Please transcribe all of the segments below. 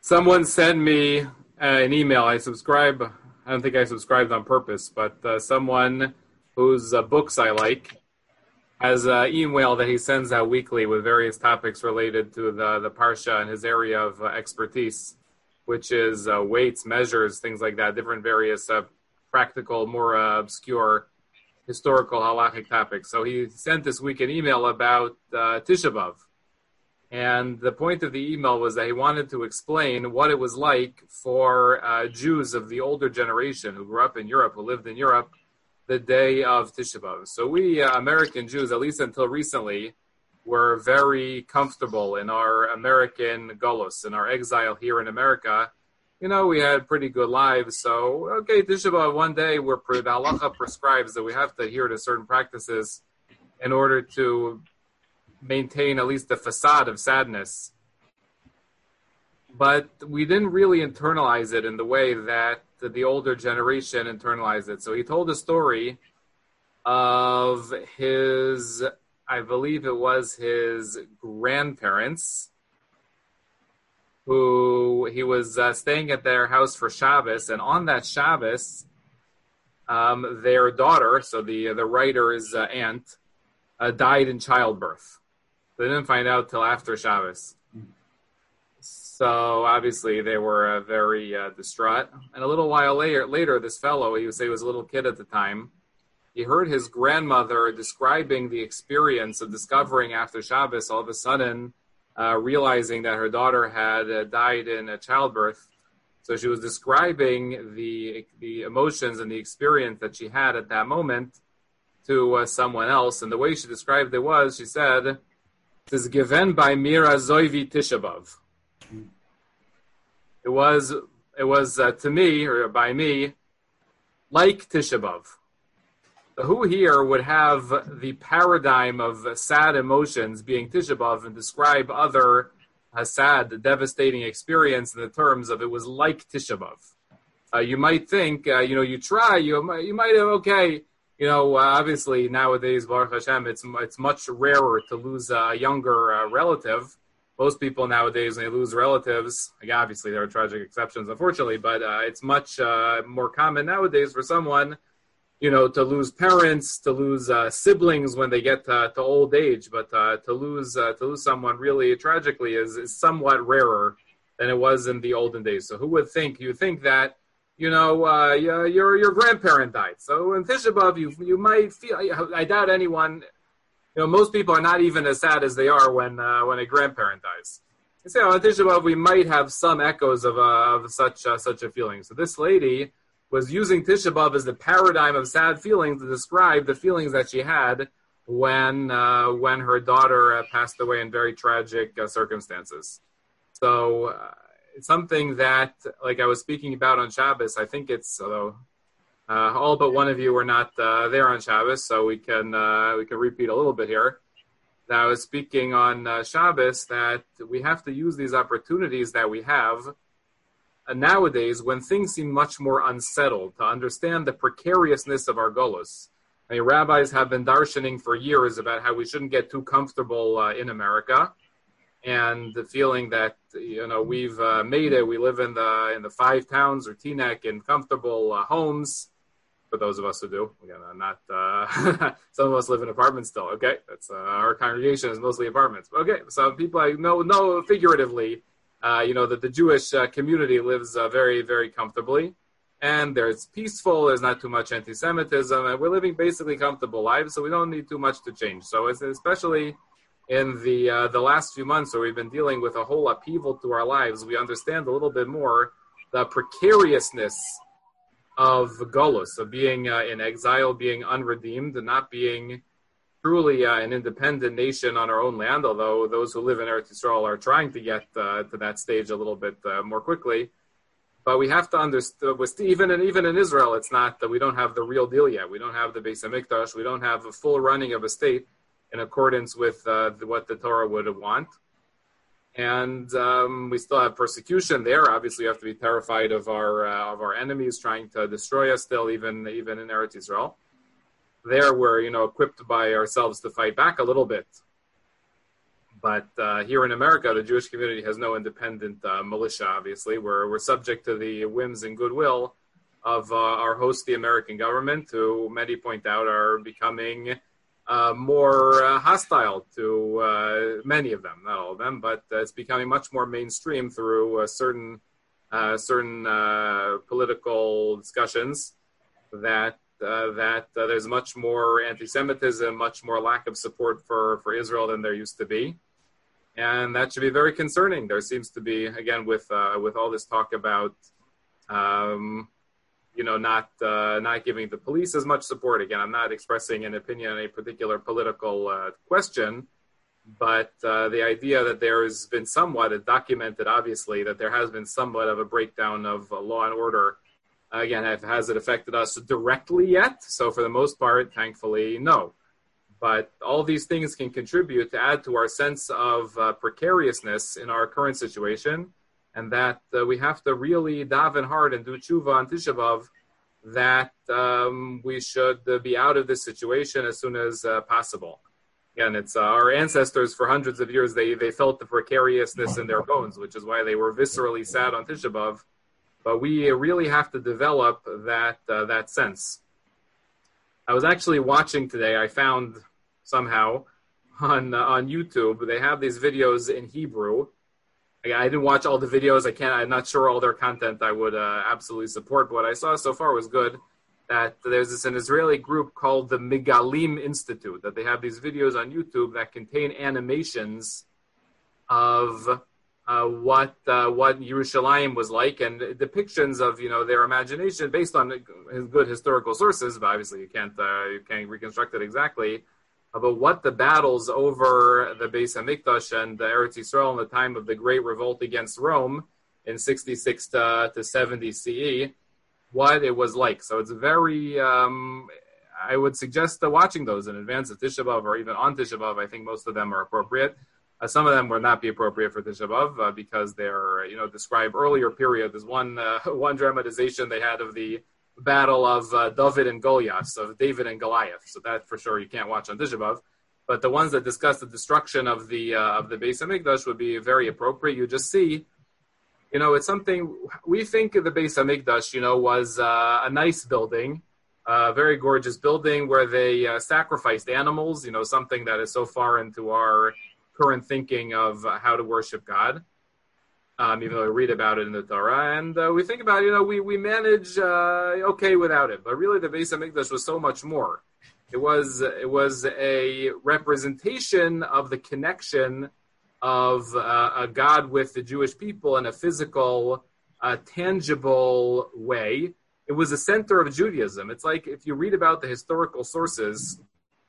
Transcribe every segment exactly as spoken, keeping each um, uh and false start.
Someone sent me uh, an email. I subscribe. I don't think I subscribed on purpose, but uh, someone whose uh, books I like has an email that he sends out weekly with various topics related to the, the Parsha and his area of uh, expertise, which is uh, weights, measures, things like that, different various uh, practical, more uh, obscure historical halachic topics. So he sent this week an email about uh, Tisha B'Av. And the point of the email was that he wanted to explain what it was like for uh, Jews of the older generation who grew up in Europe, who lived in Europe, the day of Tisha B'Av. So we uh, American Jews, at least until recently, were very comfortable in our American golus, in our exile here in America. You know, we had pretty good lives. So, okay, Tisha B'Av, one day where the halacha prescribes that we have to adhere to certain practices in order to maintain at least the facade of sadness. But we didn't really internalize it in the way that the older generation internalized it. So he told a story of his, I believe it was his grandparents, who he was uh, staying at their house for Shabbos, and on that Shabbos, um, their daughter, so the the writer's uh, aunt, uh, died in childbirth. They didn't find out till after Shabbos. So obviously they were uh, very uh, distraught. And a little while later, later, this fellow, he would say he was a little kid at the time, he heard his grandmother describing the experience of discovering after Shabbos, all of a sudden, uh, realizing that her daughter had uh, died in a childbirth. So she was describing the the emotions and the experience that she had at that moment to uh, someone else. And the way she described it was, she said, "It is given by Mira Zoivi Tisha B'Av." It was, it was uh, to me, or by me, like Tisha B'Av. So who here would have the paradigm of sad emotions being Tisha B'Av and describe other uh, sad, devastating experience in the terms of it was like Tisha B'Av? Uh, you might think, uh, you know, you try, you might, you might have, okay, you know, uh, obviously nowadays, Baruch Hashem, it's, it's much rarer to lose a younger uh, relative. Most people nowadays, when they lose relatives, like obviously there are tragic exceptions, unfortunately, but uh, it's much uh, more common nowadays for someone, you know, to lose parents, to lose uh, siblings when they get to, to old age. But uh, to lose uh, to lose someone really tragically is, is somewhat rarer than it was in the olden days. So who would think? You think that, you know, uh, your your grandparent died. So in Tisha B'Av, you you might feel. I doubt anyone. You know, most people are not even as sad as they are when uh, when a grandparent dies. You say, on Tisha B'Av, we might have some echoes of, uh, of such uh, such a feeling. So this lady was using Tisha B'Av as the paradigm of sad feelings to describe the feelings that she had when uh, when her daughter uh, passed away in very tragic uh, circumstances. So uh, it's something that, like I was speaking about on Shabbos, I think it's, although Uh, all but one of you were not uh, there on Shabbos, so we can uh, we can repeat a little bit here. That I was speaking on uh, Shabbos that we have to use these opportunities that we have uh, nowadays when things seem much more unsettled to understand the precariousness of our golus. I mean, rabbis have been darshaning for years about how we shouldn't get too comfortable uh, in America, and the feeling that, you know, we've uh, made it. We live in the in the five towns or Teaneck in comfortable uh, homes. For those of us who do, again, uh, not uh, some of us live in apartments still. Okay, that's uh, our congregation is mostly apartments. Okay, some people I know know figuratively, uh, you know, that the Jewish uh, community lives uh, very very comfortably, and there's peaceful. There's not too much anti-Semitism, and we're living basically comfortable lives. So we don't need too much to change. So it's especially in the uh, the last few months where we've been dealing with a whole upheaval to our lives, we understand a little bit more the precariousness of golus, of being uh, in exile, being unredeemed, and not being truly uh, an independent nation on our own land, although those who live in Eretz Yisrael are trying to get uh, to that stage a little bit uh, more quickly. But we have to understand, even in, even in Israel, it's not that we don't have the real deal yet. We don't have the Beis HaMikdash. We don't have a full running of a state in accordance with uh, the, what the Torah would want. And um, we still have persecution there. Obviously, we have to be terrified of our uh, of our enemies trying to destroy us still, even even in Eretz Yisrael. There we're, you know, equipped by ourselves to fight back a little bit. But uh, here in America, the Jewish community has no independent uh, militia, obviously. We're, we're subject to the whims and goodwill of uh, our host, the American government, who many point out are becoming uh, more uh, hostile to uh, many of them, not all of them, but uh, it's becoming much more mainstream through uh, certain uh, certain uh, political discussions that uh, that uh, there's much more anti-Semitism, much more lack of support for, for Israel than there used to be. And that should be very concerning. There seems to be, again, with uh, with all this talk about, um, you know, not uh, not giving the police as much support. Again, I'm not expressing an opinion on a particular political uh, question, but uh, the idea that there has been somewhat, it documented, obviously, that there has been somewhat of a breakdown of uh, law and order. Again, has it affected us directly yet? So for the most part, thankfully, no. But all these things can contribute to add to our sense of uh, precariousness in our current situation, and that uh, we have to really daven hard and do tshuva on Tisha B'Av, that um, we should uh, be out of this situation as soon as uh, possible. Again, it's uh, our ancestors for hundreds of years, they, they felt the precariousness in their bones, which is why they were viscerally sad on Tisha B'Av. But we really have to develop that uh, that sense. I was actually watching today, I found somehow on uh, on YouTube, they have these videos in Hebrew. I, I didn't watch all the videos. I can't, I'm not sure all their content I would uh, absolutely support, but what I saw so far was good. That there's this an Israeli group called the Migalim Institute, that they have these videos on YouTube that contain animations of uh, what uh, what Yerushalayim was like, and depictions of, you know, their imagination based on good historical sources, but obviously you can't uh, you can't reconstruct it exactly, about what the battles over the Beis Hamikdash and the Eretz Yisrael in the time of the Great Revolt against Rome in sixty-six to, to seventy C E, what it was like. So it's very, um, I would suggest uh, watching those in advance of Tisha B'Av or even on Tisha B'Av. I think most of them are appropriate. Uh, some of them would not be appropriate for Tisha B'Av uh, because they're, you know, describe earlier period. There's one uh, one dramatization they had of the battle of uh, David and Goliath, of David and Goliath. So that for sure you can't watch on Tisha B'Av. But the ones that discuss the destruction of the uh, of the Beis Hamikdash would be very appropriate. You just see, you know, it's something, we think of the Beis Hamikdash, you know, was uh, a nice building, a very gorgeous building where they uh, sacrificed animals, you know, something that is so far into our current thinking of uh, how to worship God, um, even though we read about it in the Torah. And uh, we think about, you know, we, we manage uh, okay without it. But really the Beis Hamikdash was so much more. It was, it was a representation of the connection of uh, a God with the Jewish people in a physical, uh, tangible way. It was a center of Judaism. It's like if you read about the historical sources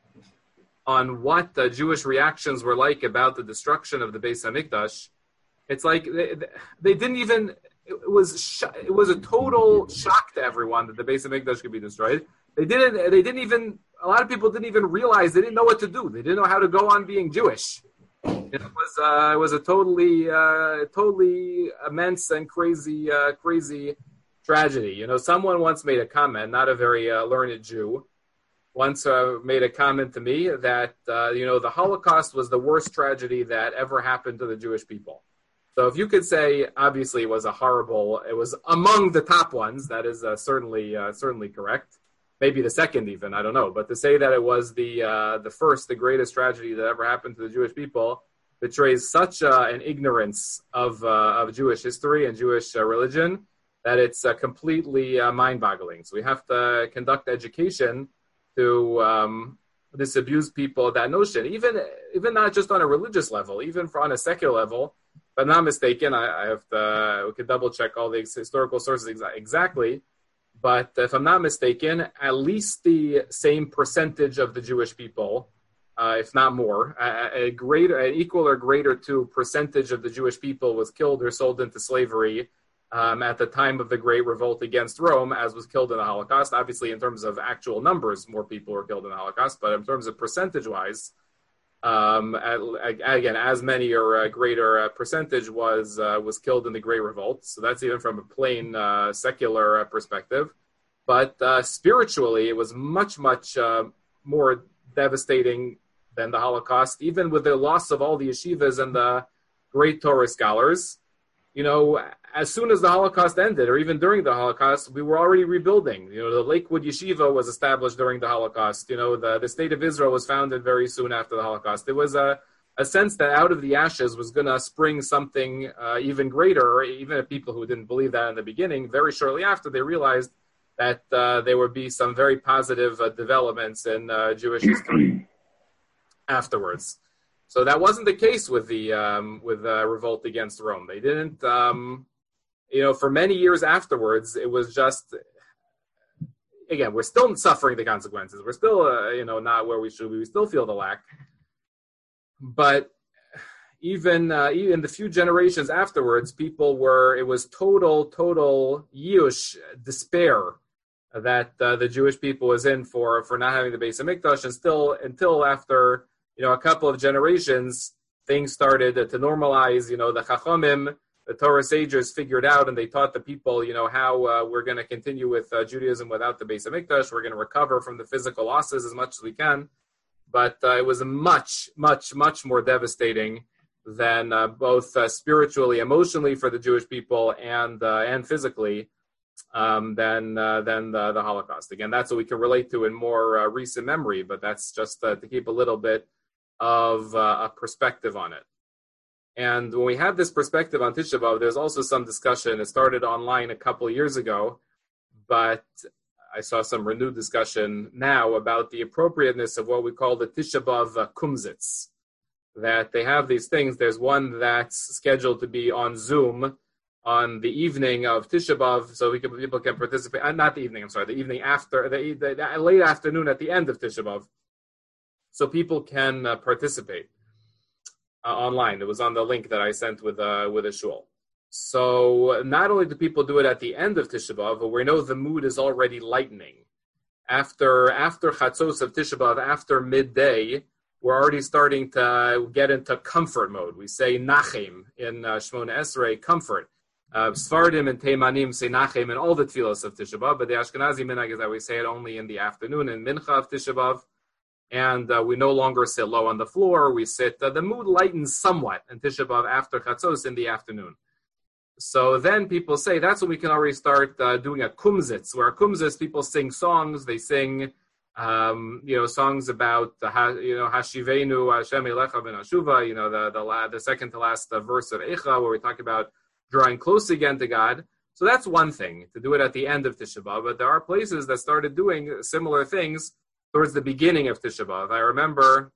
on what the Jewish reactions were like about the destruction of the Beis Hamikdash, it's like they, they didn't even, it was sh- it was a total shock to everyone that the Beis Hamikdash could be destroyed. They didn't, they didn't even, a lot of people didn't even realize, they didn't know what to do. They didn't know how to go on being Jewish. It was uh, it was a totally uh, totally immense and crazy uh, crazy tragedy. You know, someone once made a comment, not a very uh, learned Jew, once uh, made a comment to me that uh, you know, the Holocaust was the worst tragedy that ever happened to the Jewish people. So if you could say, obviously it was a horrible, it was among the top ones. That is uh, certainly uh, certainly correct. Maybe the second even, I don't know. But to say that it was the uh, the first, the greatest tragedy that ever happened to the Jewish people betrays such uh, an ignorance of uh, of Jewish history and Jewish uh, religion that it's uh, completely uh, mind-boggling. So we have to conduct education to um, disabuse people of that notion, even even not just on a religious level, even for on a secular level. If I'm not mistaken, I, I have to, we could double-check all the historical sources exa- exactly. But if I'm not mistaken, at least the same percentage of the Jewish people, uh, if not more, a, a greater, an equal or greater to percentage of the Jewish people was killed or sold into slavery um, at the time of the Great Revolt against Rome, as was killed in the Holocaust. Obviously, in terms of actual numbers, more people were killed in the Holocaust, but in terms of percentage-wise, um, at, again, as many or a greater uh, percentage was uh, was killed in the Great Revolt. So that's even from a plain uh, secular uh, perspective. But uh, spiritually, it was much, much uh, more devastating than the Holocaust, even with the loss of all the yeshivas and the great Torah scholars. You know, as soon as the Holocaust ended, or even during the Holocaust, we were already rebuilding. You know, the Lakewood Yeshiva was established during the Holocaust. You know, the, the State of Israel was founded very soon after the Holocaust. There was a, a sense that out of the ashes was going to spring something uh, even greater, even if people who didn't believe that in the beginning. Very shortly after, they realized that uh, there would be some very positive uh, developments in uh, Jewish history afterwards. So that wasn't the case with the um, with uh, revolt against Rome. They didn't, um, you know, for many years afterwards. It was just, again, we're still suffering the consequences. We're still, uh, you know, not where we should be. We still feel the lack. But even uh, even the few generations afterwards, people were. It was total, total yush, despair that uh, the Jewish people was in for for not having the Beis HaMikdash, and still until after. You know, a couple of generations, things started to normalize. You know, the Chachamim, the Torah sages figured out, and they taught the people, you know, how uh, we're going to continue with uh, Judaism without the Beis HaMikdash. We're going to recover from the physical losses as much as we can. But uh, it was much, much, much more devastating than uh, both uh, spiritually, emotionally for the Jewish people, and uh, and physically um, than uh, than the, the Holocaust. Again, that's what we can relate to in more uh, recent memory. But that's just uh, to keep a little bit of uh, a perspective on it. And when we have this perspective on Tisha B'Av, there's also some discussion. It started online a couple of years ago, but I saw some renewed discussion now about the appropriateness of what we call the Tisha B'Av uh, kumzitz. That they have these things. There's one that's scheduled to be on Zoom on the evening of Tisha B'Av, so we can, people can participate. Uh, not the evening, I'm sorry, the evening after, the, the, the late afternoon at the end of Tisha B'Av. So people can uh, participate uh, online. It was on the link that I sent with uh, with a shul. So not only do people do it at the end of Tisha B'Av, but we know the mood is already lightening. After after Chatzos of Tisha B'Av, after midday, we're already starting to get into comfort mode. We say Nachem in uh, Shmona Esrei, comfort. Uh, Sfardim and Teimanim say Nachem in all the tefillos of Tisha B'Av, but the Ashkenazi minhag is that we say it only in the afternoon in Mincha of Tisha B'Av. And uh, we no longer sit low on the floor. We sit, uh, the mood lightens somewhat in Tisha B'Av after Chatzos in the afternoon. So then people say that's when we can already start uh, doing a kumzitz, where a kumzitz, people sing songs. They sing, um, you know, songs about, uh, you know, Hashivenu Hashem Elecha Ben Hashuva, you know, the the, la- the second to last uh, verse of Eicha, where we talk about drawing close again to God. So that's one thing, to do it at the end of Tisha B'Av. But there are places that started doing similar things towards the beginning of Tisha B'Av. I remember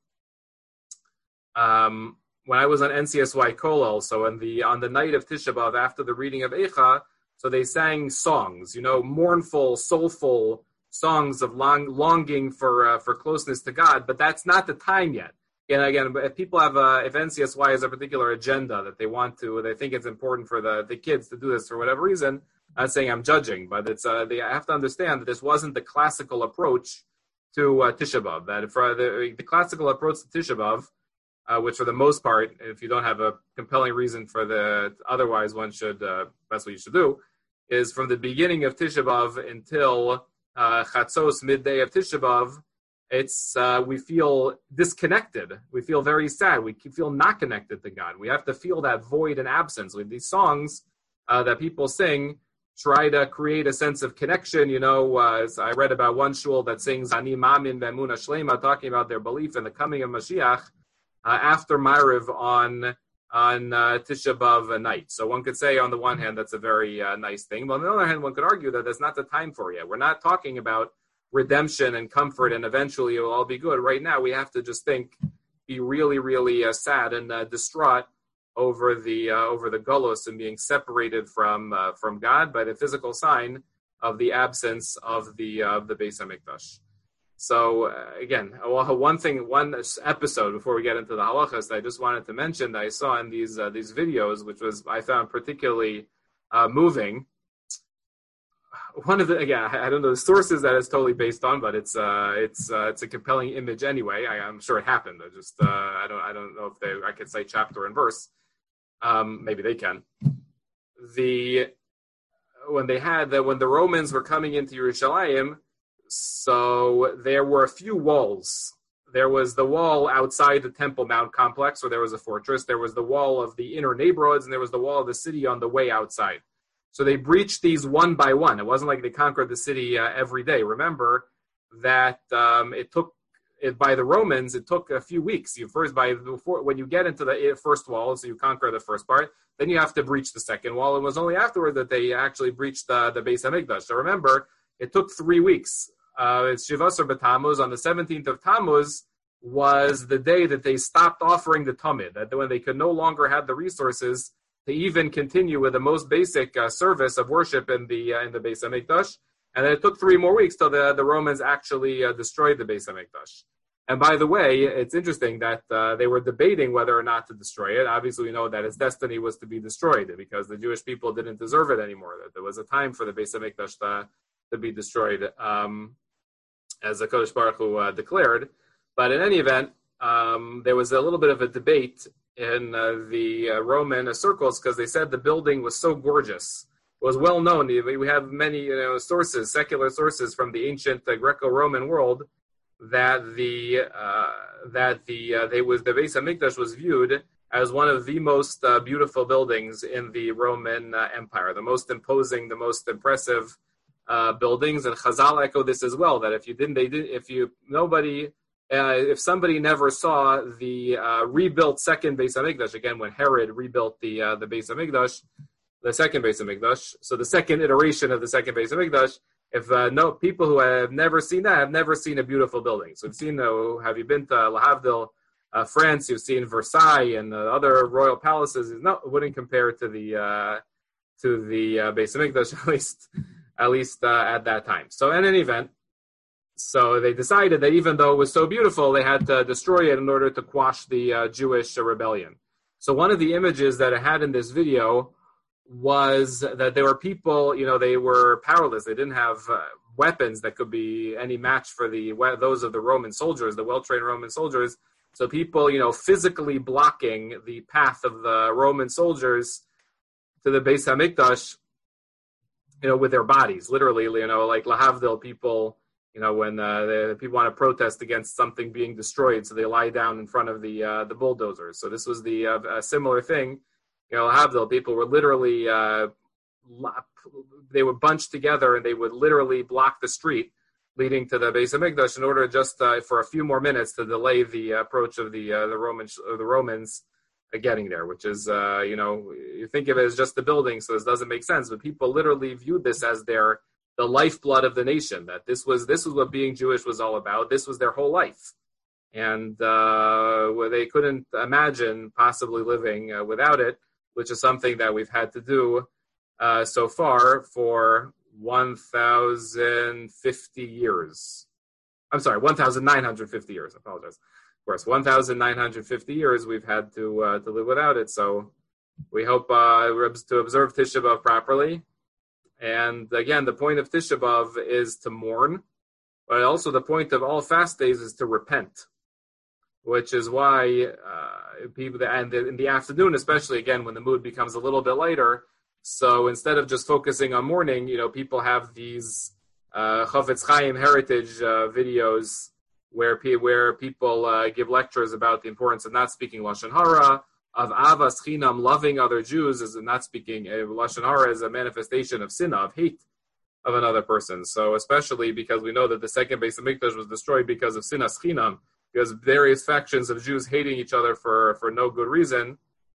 um, when I was on N C S Y Kollel, so on the on the night of Tisha B'Av, after the reading of Eicha, so they sang songs, you know, mournful, soulful songs of long, longing for uh, for closeness to God. But that's not the time yet. And again, if people have a, if N C S Y has a particular agenda that they want to, they think it's important for the, the kids to do this for whatever reason. I'm not saying I'm judging, but it's uh, they have to understand that this wasn't the classical approach to uh, Tisha B'Av. That for the, the classical approach to Tisha B'Av, uh, which for the most part, if you don't have a compelling reason for the, otherwise one should, uh, that's what you should do, is from the beginning of Tisha B'Av until uh, Chatzos, midday of Tisha B'Av, it's, uh, we feel disconnected. We feel very sad. We feel not connected to God. We have to feel that void and absence. With these songs uh, that people sing, try to create a sense of connection. You know, uh, I read about one shul that sings Ani Mamin V'Emunah Shlema, talking about their belief in the coming of Mashiach uh, after Ma'ariv on on uh, Tisha B'Av night. So one could say, on the one hand, that's a very uh, nice thing. But on the other hand, one could argue that that's not the time for it yet. We're not talking about redemption and comfort and eventually it will all be good. Right now, we have to just think, be really, really uh, sad and uh, distraught over the uh, over the gulos and being separated from uh, from God by the physical sign of the absence of the uh, of the Beis HaMikdash. So uh, again, one thing, one episode before we get into the halachas that I just wanted to mention that I saw in these uh, these videos, which was I found particularly uh, moving. One of the again, I don't know the sources that it's totally based on, but it's uh, it's uh, it's a compelling image anyway. I, I'm sure it happened. I just uh, I don't I don't know if they I could say chapter and verse. Um, maybe they can. The when they had that when the Romans were coming into Yerushalayim, so there were a few walls there was the wall outside the Temple Mount complex, where there was a fortress. There was the wall of the inner neighborhoods, and there was the wall of the city on the way outside. So they breached these one by one. It wasn't like they conquered the city uh, every day. Remember that um, it took, it, by the Romans, it took a few weeks. You first, by before, when you get into the first wall, so you conquer the first part, then you have to breach the second wall. It was only afterward that they actually breached the, the Beis Hamikdash. So remember, it took three weeks. Uh, it's Shivasar B'Tammuz. On the seventeenth of Tammuz was the day that they stopped offering the Tamid, that when they could no longer have the resources to even continue with the most basic uh, service of worship in the uh, in the Beis Hamikdash. And then it took three more weeks till the, the Romans actually uh, destroyed the Beis Hamikdash. And by the way, it's interesting that uh, they were debating whether or not to destroy it. Obviously, we know that its destiny was to be destroyed because the Jewish people didn't deserve it anymore. That there was a time for the Beis Hamikdash to, to be destroyed, um, as the Kodesh Baruch Hu uh, declared. But in any event, um, there was a little bit of a debate in uh, the uh, Roman uh, circles because they said the building was so gorgeous. It was well known. We have many you know, sources, secular sources from the ancient uh, Greco-Roman world that the uh, that the uh, they was the Beis Hamikdash was viewed as one of the most uh, beautiful buildings in the Roman uh, Empire, the most imposing, the most impressive uh, buildings. And Chazal echo this as well, that if you didn't, they did, if you nobody. Uh, if somebody never saw the uh, rebuilt second Beis Hamikdash, again, when Herod rebuilt the uh, the Beis Hamikdash, the second Beis Hamikdash, so the second iteration of the second Beis Hamikdash, if uh, no people who have never seen that have never seen a beautiful building. So you've seen, uh, have you been to Lahavdil, uh, France? You've seen Versailles and uh, other royal palaces. No, it wouldn't compare to the uh, to the uh, Beis Hamikdash, at least at least uh, at that time. So in any event. So they decided that even though it was so beautiful, they had to destroy it in order to quash the uh, Jewish uh, rebellion. So one of the images that I had in this video was that there were people, you know, they were powerless. They didn't have uh, weapons that could be any match for the those of the Roman soldiers, the well-trained Roman soldiers. So people, you know, physically blocking the path of the Roman soldiers to the Beis Hamikdash, you know, with their bodies, literally, you know, like Lahavdil people. You know, when uh, the people want to protest against something being destroyed, so they lie down in front of the uh, the bulldozers. So this was the uh, a similar thing. You know, Havdil people were literally uh, they were bunched together and they would literally block the street leading to the Beis Hamikdash in order just uh, for a few more minutes to delay the approach of the uh, the Roman uh, the Romans uh, getting there. Which is uh, you know, you think of it as just the building, so this doesn't make sense. But people literally viewed this as their the lifeblood of the nation, that this was this was what being Jewish was all about. This was their whole life. And uh, where they couldn't imagine possibly living uh, without it, which is something that we've had to do uh, so far for one thousand fifty years. I'm sorry, one thousand nine hundred fifty years. I apologize. Of course, one thousand nine hundred fifty years we've had to uh, to live without it. So we hope uh, to observe Tisha B'Av properly. And again, the point of Tisha B'Av is to mourn, but also the point of all fast days is to repent, which is why uh, people, and in the afternoon, especially again, when the mood becomes a little bit lighter, so instead of just focusing on mourning, you know, people have these uh, Chofetz Chaim heritage uh, videos where, where people uh, give lectures about the importance of not speaking Lashon Hara, of Avas Chinam, loving other Jews, is not speaking uh, Lashon Hara is a manifestation of sinah, of hate of another person. So especially because we know that the second Beis Hamikdash was destroyed because of sinas chinam, because various factions of Jews hating each other for, for no good reason,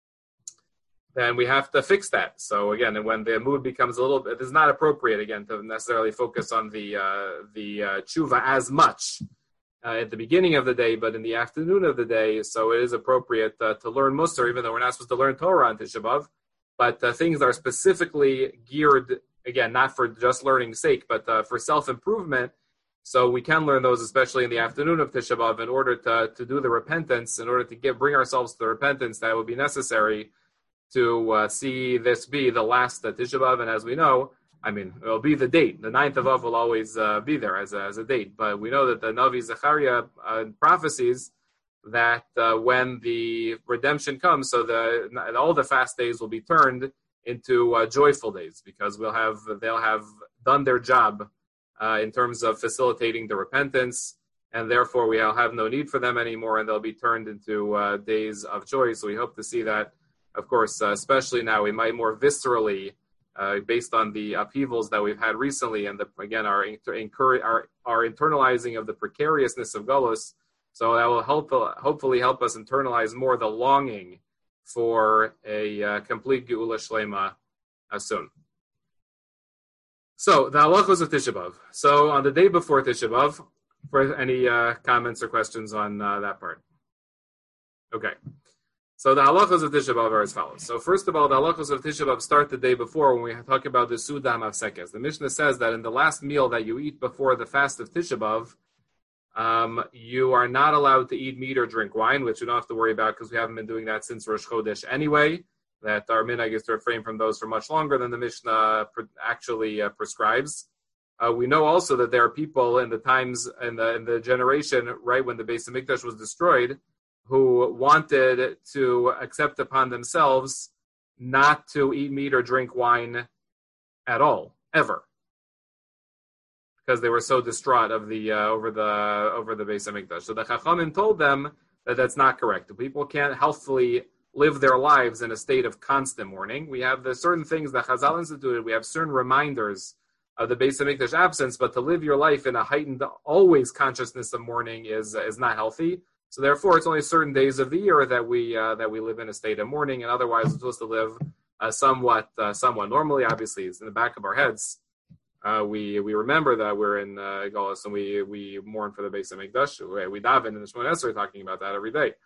then we have to fix that. So again, when the mood becomes a little bit, it's not appropriate again to necessarily focus on the uh, the uh, tshuva as much Uh, at the beginning of the day, but in the afternoon of the day, so it is appropriate uh, to learn Musar, even though we're not supposed to learn Torah on Tisha B'Av, but uh, things that are specifically geared, again, not for just learning's sake, but uh, for self-improvement, so we can learn those, especially in the afternoon of Tisha B'Av, in order to, to do the repentance, in order to get, bring ourselves to the repentance that would be necessary to uh, see this be the last uh, Tisha B'Av, and as we know, I mean, it'll be the date. The ninth of Av will always uh, be there as a, as a date. But we know that the Navi Zechariah uh, prophecies that uh, when the redemption comes, so the all the fast days will be turned into uh, joyful days, because we'll have they'll have done their job uh, in terms of facilitating the repentance and therefore we'll have no need for them anymore, and they'll be turned into uh, days of joy. So we hope to see that, of course, uh, especially now, we might more viscerally, uh, based on the upheavals that we've had recently, and the, again, our, inter- our our internalizing of the precariousness of Golus. So that will help, hopefully help us internalize more the longing for a uh, complete Geula Shlema uh, soon. So, the halachos of Tisha B'Av. So, on the day before Tisha B'Av, for any uh, comments or questions on uh, that part? Okay. So, the halachos of Tisha B'Av are as follows. So, first of all, the halachos of Tisha B'Av start the day before when we talk about the Suda Mafsekes. The Mishnah says that in the last meal that you eat before the fast of Tisha B'Av, Um, you are not allowed to eat meat or drink wine, which you don't have to worry about because we haven't been doing that since Rosh Chodesh anyway. That our minhag is to refrain from those for much longer than the Mishnah actually uh, prescribes. Uh, we know also that there are people in the times in the in the generation right when the Beis Hamikdash was destroyed, who wanted to accept upon themselves not to eat meat or drink wine at all, ever, because they were so distraught of the uh, over the over the Beis Hamikdash. So the Chachamim told them that that's not correct. People can't healthfully live their lives in a state of constant mourning. We have the certain things that Chazal instituted. We have certain reminders of the Beis Hamikdash absence, but to live your life in a heightened, always consciousness of mourning is is not healthy. So therefore, it's only certain days of the year that we uh, that we live in a state of mourning, and otherwise, we're supposed to live uh, somewhat uh, somewhat normally. Obviously, it's in the back of our heads. Uh, we we remember that we're in uh, Golus and we we mourn for the Beis Hamikdash. We, we daven in the Shemona Esrei talking about that every day.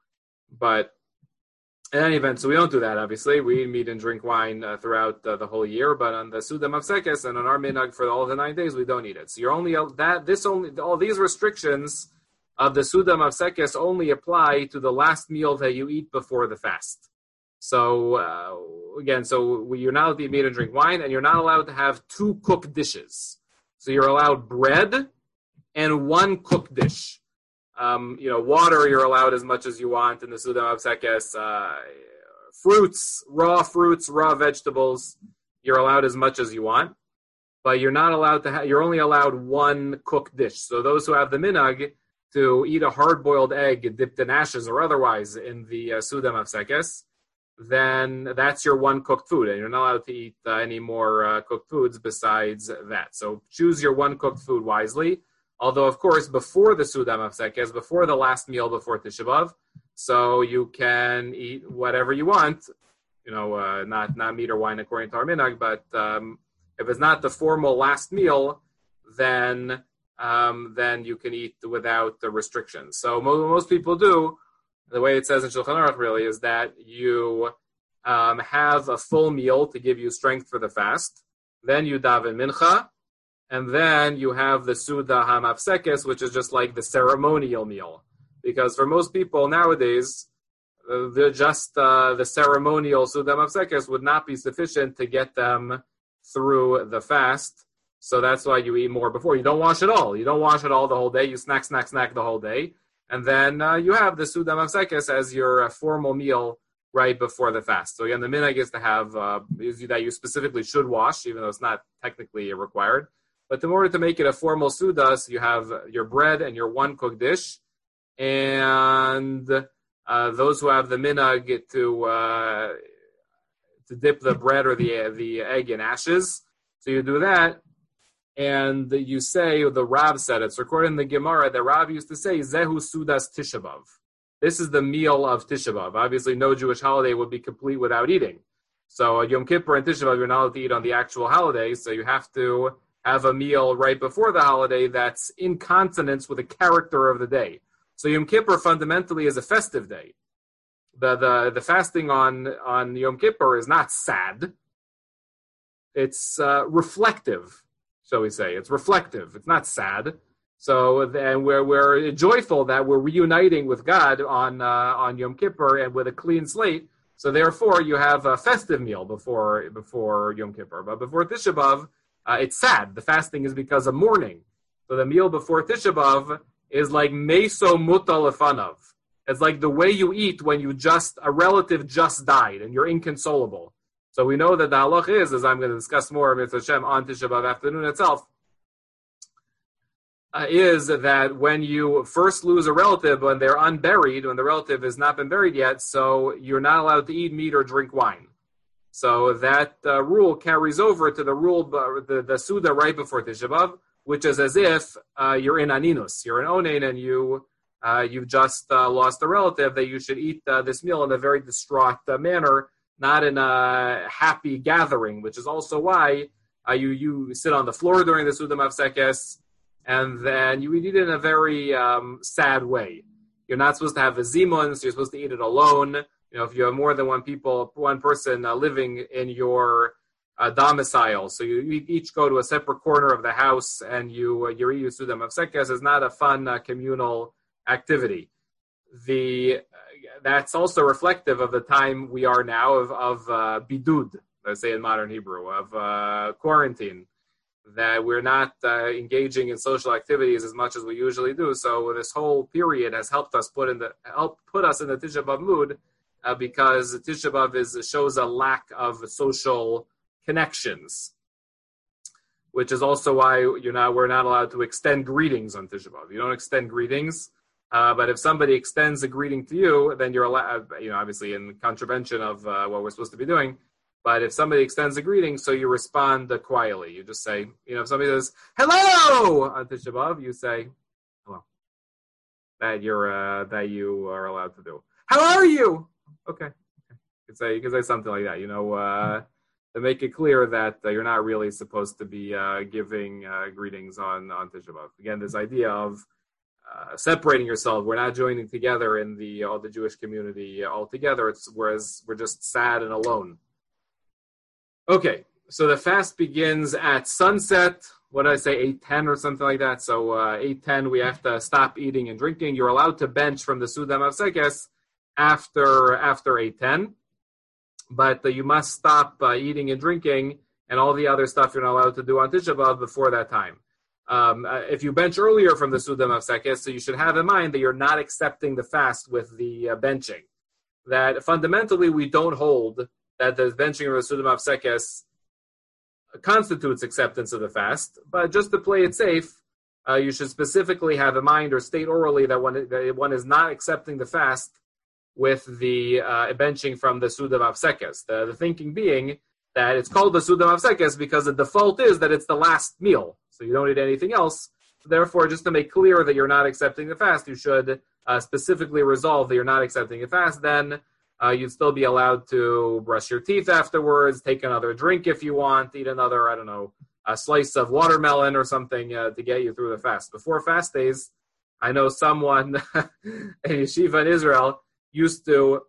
But in any event, so we don't do that. Obviously, we eat meat and drink wine uh, throughout uh, the whole year. But on the Suda Mafsekes and on our minhag for all of the nine days, we don't eat it. So you're only that this only all these restrictions of the Suda Mafsekes only apply to the last meal that you eat before the fast. So, uh, again, so we, you're not allowed to eat meat and drink wine, and you're not allowed to have two cooked dishes. So you're allowed bread and one cooked dish. Um, you know, water you're allowed as much as you want in the Suda Mafsekes. Uh, fruits, raw fruits, raw vegetables, you're allowed as much as you want. But you're not allowed to have, you're only allowed one cooked dish. So those who have the minhag to eat a hard-boiled egg dipped in ashes or otherwise in the uh, Suda Mafsekes, then that's your one cooked food, and you're not allowed to eat uh, any more uh, cooked foods besides that. So choose your one cooked food wisely. Although, of course, before the Suda Mafsekes, before the last meal before Tisha B'Av, so you can eat whatever you want, you know, uh, not not meat or wine according to our minhag, but um, if it's not the formal last meal, then um, then you can eat without the restrictions. So mo- most people do. The way it says in Shulchan Aruch really is that you um, have a full meal to give you strength for the fast. Then you daven mincha, and then you have the Suda HaMafsekes, which is just like the ceremonial meal. Because for most people nowadays, uh, the just uh, the ceremonial Suda HaMafsekes would not be sufficient to get them through the fast. So that's why you eat more before. You don't wash it all. You don't wash it all the whole day. You snack, snack, snack the whole day. And then uh, you have the Suda Mafsekes as your uh, formal meal right before the fast. So again, the minhag is to have uh, is that you specifically should wash, even though it's not technically required. But in order to make it a formal Suda, so you have your bread and your one cooked dish. And uh, those who have the minhag to uh, to dip the bread or the the egg in ashes, so you do that. And you say, the Rav said, it's recorded in the Gemara, that Rav used to say, Zehu Sudas Tisha B'Av. This is the meal of Tisha B'Av. Obviously, no Jewish holiday would be complete without eating. So Yom Kippur and Tisha B'Av, you're not allowed to eat on the actual holiday, so you have to have a meal right before the holiday that's in consonance with the character of the day. So Yom Kippur fundamentally is a festive day. The the, the fasting on, on Yom Kippur is not sad. It's uh, reflective. Shall we say. It's reflective. It's not sad. So then we're, we're joyful that we're reuniting with God on uh, on Yom Kippur and with a clean slate. So therefore, you have a festive meal before before Yom Kippur. But before Tisha B'Av, uh, it's sad. The fasting is because of mourning. So the meal before Tisha B'Av is like meso muta lefanav. It's like the way you eat when you just, a relative just died and you're inconsolable. So we know that the halach is, as I'm going to discuss more of Mitzvah Hashem on Tisha B'Av afternoon itself, uh, is that when you first lose a relative, when they're unburied, when the relative has not been buried yet, so you're not allowed to eat meat or drink wine. So that uh, rule carries over to the rule, the, the Suda right before Tisha B'Av, which is as if uh, you're in Aninus, you're in Onein, and you, uh, you've just uh, lost a relative, that you should eat uh, this meal in a very distraught uh, manner, not in a happy gathering, which is also why uh, you, you sit on the floor during the Suda Mafsekes, and then you eat it in a very um, sad way. You're not supposed to have a zimun, so you're supposed to eat it alone. You know, if you have more than one people, one person uh, living in your uh, domicile, so you, you each go to a separate corner of the house, and you uh, you eat Suda Mafsekes is not a fun uh, communal activity. The uh, that's also reflective of the time we are now of of uh, bidud, let's say in modern Hebrew, of uh, quarantine. That we're not uh, engaging in social activities as much as we usually do. So this whole period has helped us put in the help put us in the Tisha B'Av mood, uh, because Tisha B'Av is shows a lack of social connections, which is also why you're not we're not allowed to extend greetings on Tisha B'Av. You don't extend greetings, uh, but if somebody extends a greeting to you, then you're allowed. You know, obviously in contravention of uh, what we're supposed to be doing. But if somebody extends a greeting, so you respond quietly. You just say, you know, if somebody says, hello, on Tisha B'Av, you say, hello. That you're, uh, that you are allowed to do. How are you? Okay. okay. You can say, you can say something like that, you know, uh, to make it clear that uh, you're not really supposed to be uh, giving uh, greetings on, on Tisha B'Av. Again, this idea of uh, separating yourself. We're not joining together in the all the Jewish community all together. It's whereas we're just sad and alone. Okay, so the fast begins at sunset. What did I say, eight ten or something like that? So uh, eight ten, we have to stop eating and drinking. You're allowed to bench from the Suda Mafsekes after after eight ten, but uh, you must stop uh, eating and drinking and all the other stuff you're not allowed to do on Tisha B'Av before that time. Um, uh, if you bench earlier from the Suda Mafsekes, so you should have in mind that you're not accepting the fast with the uh, benching. That fundamentally we don't hold that the benching of the Suda Mafsekes constitutes acceptance of the fast, but just to play it safe, uh, you should specifically have in mind or state orally that one, that one is not accepting the fast with the uh, benching from the Suda Mafsekes. The, the thinking being that it's called the Suda Mafsekes because the default is that it's the last meal, so you don't eat anything else. Therefore, just to make clear that you're not accepting the fast, you should uh, specifically resolve that you're not accepting the fast. Then Uh, you'd still be allowed to brush your teeth afterwards, take another drink if you want, eat another, I don't know, a slice of watermelon or something uh, to get you through the fast. Before fast days, I know someone in yeshiva in Israel used to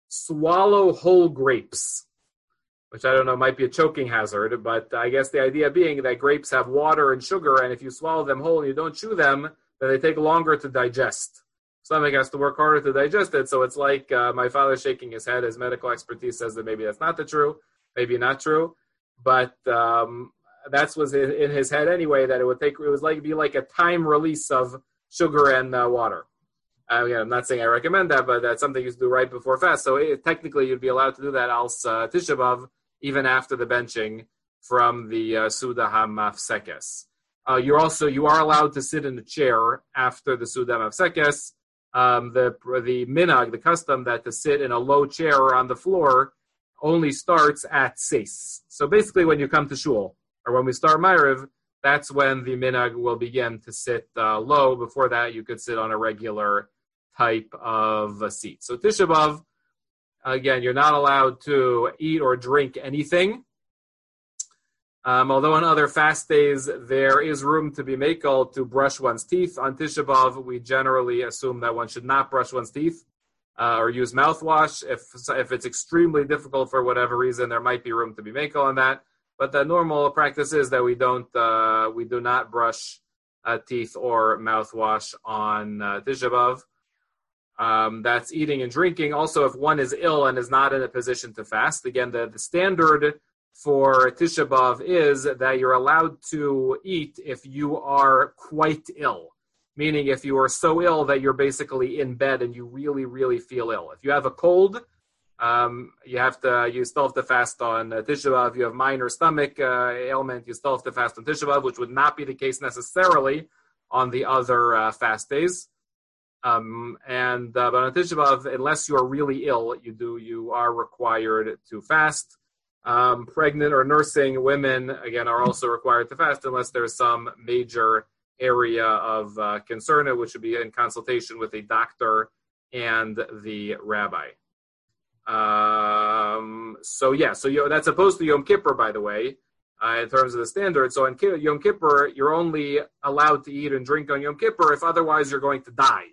swallow whole grapes, which I don't know, might be a choking hazard, but I guess the idea being that grapes have water and sugar, and if you swallow them whole and you don't chew them, then they take longer to digest. Stomach has to work harder to digest it, so it's like uh, my father shaking his head. His medical expertise says that maybe that's not the true, maybe not true, but um, that was in his head anyway. That it would take, it was like be like a time release of sugar and uh, water. Uh, again, I'm not saying I recommend that, but that's something you should do right before fast. So it, technically, you'd be allowed to do that als uh, Tisha B'Av, even after the benching from the uh, Suda HaMafsekes. Uh, you're also you are allowed to sit in a chair after the Suda HaMafsekes. Um, the the minhag, the custom that to sit in a low chair on the floor only starts at seis. So basically when you come to shul, or when we start Ma'ariv, that's when the minhag will begin to sit uh, low. Before that, you could sit on a regular type of uh, seat. So Tisha B'Av, again, you're not allowed to eat or drink anything. Um, although on other fast days, there is room to be makel to brush one's teeth. On Tisha B'Av, we generally assume that one should not brush one's teeth uh, or use mouthwash. If if it's extremely difficult for whatever reason, there might be room to be makel on that. But the normal practice is that we don't, uh, we do not brush uh, teeth or mouthwash on uh, Tisha B'Av. Um, that's eating and drinking. Also, if one is ill and is not in a position to fast, again, the, the standard for Tisha B'Av is that you're allowed to eat if you are quite ill, meaning if you are so ill that you're basically in bed and you really, really feel ill. If you have a cold, um, you have to, you still have to fast on uh, Tisha B'Av. If you have minor stomach uh, ailment, you still have to fast on Tisha B'Av, which would not be the case necessarily on the other uh, fast days. Um, and uh, but on Tisha B'Av, unless you are really ill, you do you are required to fast. Um, pregnant or nursing women, again, are also required to fast unless there's some major area of uh, concern, which would be in consultation with a doctor and the rabbi. Um, so yeah, so you, that's opposed to Yom Kippur, by the way, uh, in terms of the standard. So in Yom Kippur, you're only allowed to eat and drink on Yom Kippur if otherwise you're going to die.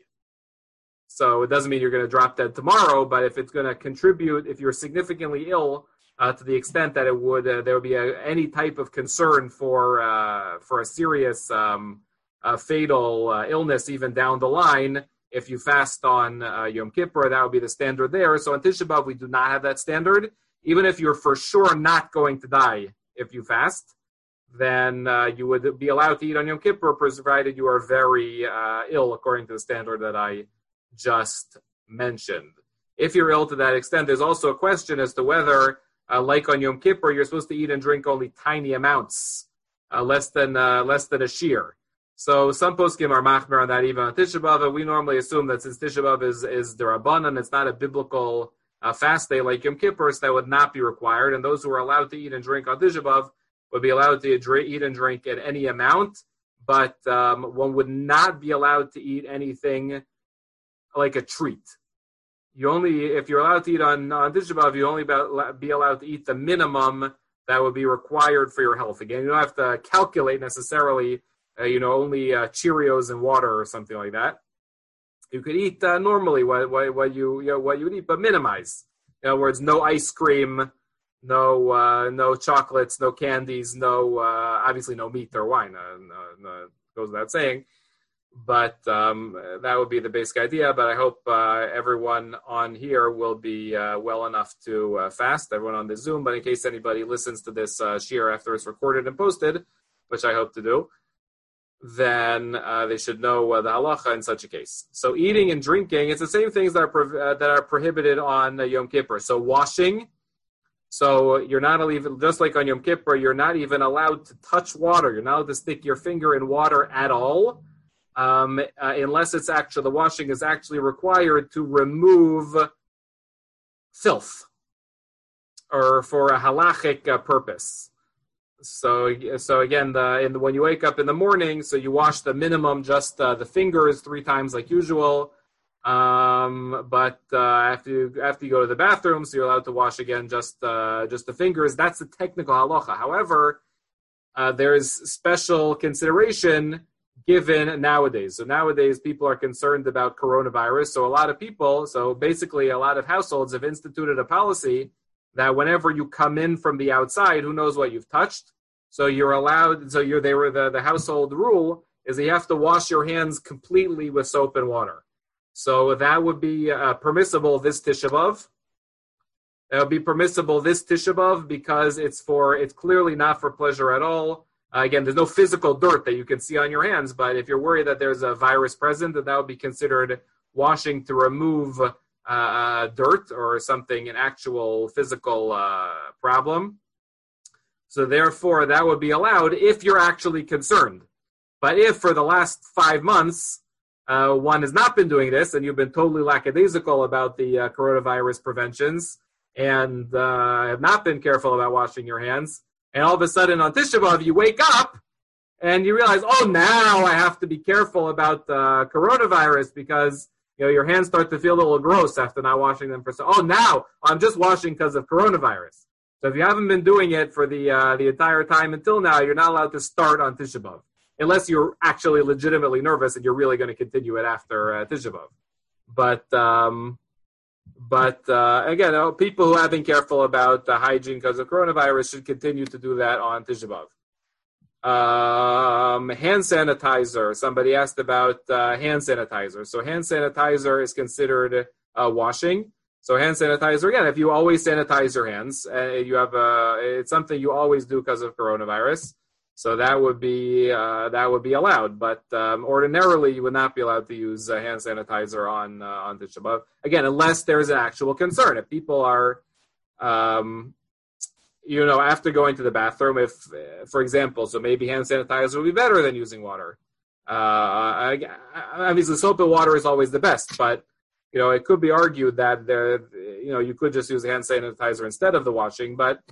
So it doesn't mean you're going to drop dead tomorrow, but if it's going to contribute, if you're significantly ill uh, to the extent that it would, uh, there would be a, any type of concern for uh, for a serious um, uh, fatal uh, illness even down the line, if you fast on uh, Yom Kippur, that would be the standard there. So on Tisha B'Av, we do not have that standard. Even if you're for sure not going to die if you fast, then uh, you would be allowed to eat on Yom Kippur, provided you are very uh, ill, according to the standard that I just mentioned. If you're ill to that extent, there's also a question as to whether, uh, like on Yom Kippur, you're supposed to eat and drink only tiny amounts, uh, less than uh, less than a shear. So some poskim are machmer on that even on Tisha B'Av. We normally assume that since Tisha B'Av is is the Rabbanan, it's not a biblical uh, fast day like Yom Kippur, so that would not be required. And those who are allowed to eat and drink on Tisha B'Av would be allowed to eat and drink at any amount, but um, one would not be allowed to eat anything like a treat. You only, if you're allowed to eat on, on Tisha B'Av, you only be allowed to eat the minimum that would be required for your health. Again, you don't have to calculate necessarily, uh, you know, only uh, Cheerios and water or something like that. You could eat uh, normally what, what, what you, you know, what you would eat, but minimize. In other words, no ice cream, no uh, no chocolates, no candies, no uh, obviously no meat or wine. Uh, no, no, goes without saying. But um, that would be the basic idea. But I hope uh, everyone on here will be uh, well enough to uh, fast, everyone on the Zoom. But in case anybody listens to this uh, shiur after it's recorded and posted, which I hope to do, then uh, they should know uh, the halacha in such a case. So eating and drinking, it's the same things that are pro- uh, that are prohibited on uh, Yom Kippur. So washing, so you're not even, just like on Yom Kippur, you're not even allowed to touch water. You're not allowed to stick your finger in water at all. Um, uh, unless it's actually, the washing is actually required to remove filth or for a halachic uh, purpose. So, so again, the, in the, when you wake up in the morning, so you wash the minimum, just uh, the fingers three times like usual. Um, but uh, after you, after you go to the bathroom, so you're allowed to wash again just uh, just the fingers. That's the technical halacha. However, uh, there is special consideration given nowadays. So nowadays, people are concerned about coronavirus. So a lot of people, so basically a lot of households have instituted a policy that whenever you come in from the outside, who knows what you've touched. So you're allowed, so you're, they were the, the household rule is that you have to wash your hands completely with soap and water. So that would be uh, permissible this Tisha B'Av. It would be permissible this Tisha B'Av because it's for, it's clearly not for pleasure at all. Uh, again, there's no physical dirt that you can see on your hands, but if you're worried that there's a virus present, then that would be considered washing to remove uh, uh, dirt or something, an actual physical uh, problem. So therefore, that would be allowed if you're actually concerned. But if for the last five months, uh, one has not been doing this, and you've been totally lackadaisical about the uh, coronavirus preventions, and uh, have not been careful about washing your hands, and all of a sudden on Tisha B'Av, you wake up and you realize, oh, now I have to be careful about the uh, coronavirus because, you know, your hands start to feel a little gross after not washing them for so. Oh, now I'm just washing because of coronavirus. So if you haven't been doing it for the uh, the entire time until now, you're not allowed to start on Tisha B'Av unless you're actually legitimately nervous and you're really going to continue it after uh, Tisha B'Av. But um, But uh, again, uh, people who have been careful about uh, hygiene because of coronavirus should continue to do that on Tisha B'Av. Um, hand sanitizer. Somebody asked about uh, hand sanitizer. So hand sanitizer is considered uh, washing. So hand sanitizer, again, if you always sanitize your hands, uh, you have uh, it's something you always do because of coronavirus. So that would be uh, that would be allowed, but um, ordinarily you would not be allowed to use uh, hand sanitizer on uh, on Tisha B'Av. Again, unless there is an actual concern. If people are, um, you know, after going to the bathroom, if, uh, for example, so maybe hand sanitizer would be better than using water. Uh, obviously, soap and water is always the best, but you know it could be argued that there, you know, you could just use hand sanitizer instead of the washing. But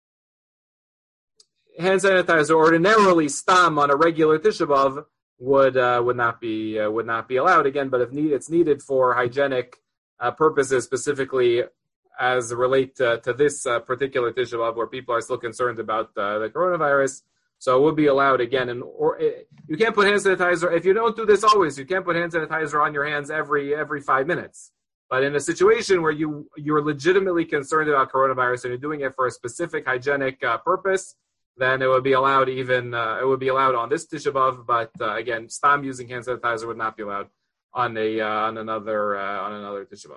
hand sanitizer ordinarily stam on a regular Tisha B'Av would uh, would not be uh, would not be allowed again. But if need, it's needed for hygienic uh, purposes, specifically as relate to, to this uh, particular Tisha B'Av, where people are still concerned about uh, the coronavirus. So it would be allowed again, and or it, you can't put hand sanitizer if you don't do this always. You can't put hand sanitizer on your hands every every five minutes. But in a situation where you you're legitimately concerned about coronavirus and you're doing it for a specific hygienic uh, purpose, then it would be allowed. Even uh, it would be allowed on this Tisha B'Av. But uh, again, stam using hand sanitizer would not be allowed on a uh, on another uh, on another Tisha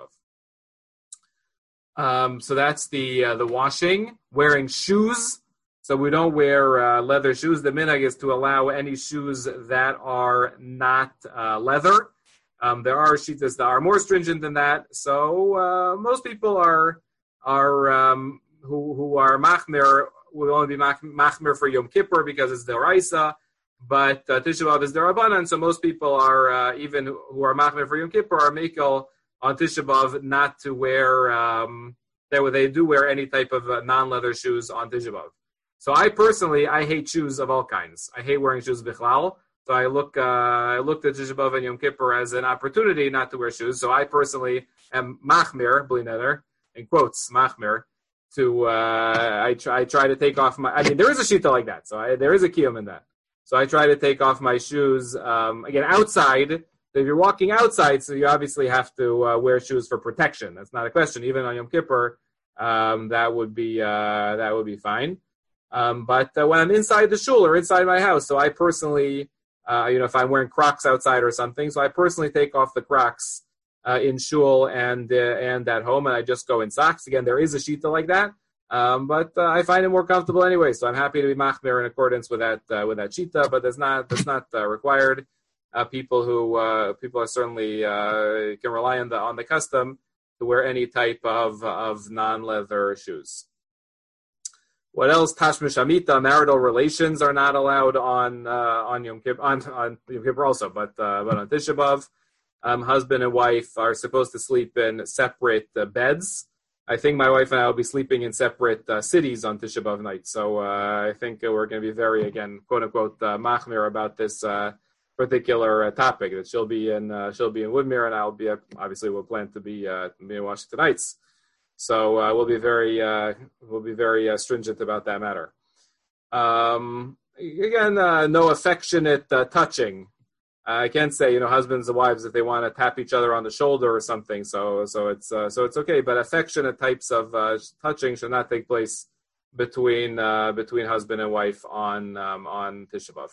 B'Av. Um, so that's the uh, the washing, wearing shoes. So we don't wear uh, leather shoes. The minhag is to allow any shoes that are not uh, leather. Um, there are shittas that are more stringent than that. So uh, most people are are um, who who are machmir will only be mach, machmir for Yom Kippur because it's deraisa. But uh, Tisha B'Av is derabanan. So most people are uh, even who are machmir for Yom Kippur are mekel on Tisha B'Av not to wear. Um, they they do wear any type of uh, non-leather shoes on Tisha B'Av. So I personally, I hate shoes of all kinds. I hate wearing shoes bichlal. So I look, uh, I looked at Tisha B'Av and Yom Kippur as an opportunity not to wear shoes. So I personally am machmir, bli neder, in quotes, machmir, to, uh, I try, I try to take off my, I mean, there is a shita like that. So I, there is a kiyum in that. So I try to take off my shoes, um, again, outside. So if you're walking outside, so you obviously have to uh, wear shoes for protection. That's not a question. Even on Yom Kippur, um, that would be, uh, that would be fine. Um, but uh, when I'm inside the shul or inside my house, so I personally, uh, you know, if I'm wearing Crocs outside or something, so I personally take off the Crocs uh, in shul and uh, and at home, and I just go in socks. Again, there is a shita like that, um, but uh, I find it more comfortable anyway. So I'm happy to be machmir in accordance with that uh, with that shita, but that's not that's not uh, required. Uh, people who uh, people are certainly uh, can rely on the on the custom to wear any type of of non-leather shoes. What else? Tashmish Amita, marital relations are not allowed on uh, on Yom Kippur, on, on Yom Kippur also, but uh, but on Tisha B'Av, um, husband and wife are supposed to sleep in separate uh, beds. I think my wife and I will be sleeping in separate uh, cities on Tisha B'Av night. So uh, I think we're going to be very, again, quote unquote, uh, machmir about this uh, particular uh, topic. That she'll be in uh, she'll be in Woodmere, and I'll be uh, obviously we'll plan to be uh, be in Washington Heights. So uh, we'll be very uh, we'll be very uh, stringent about that matter. Um, again, uh, no affectionate uh, touching. Uh, I can't say you know husbands and wives if they want to tap each other on the shoulder or something. So so it's uh, so it's okay. But affectionate types of uh, touching should not take place between uh, between husband and wife on um, on Tisha B'Av.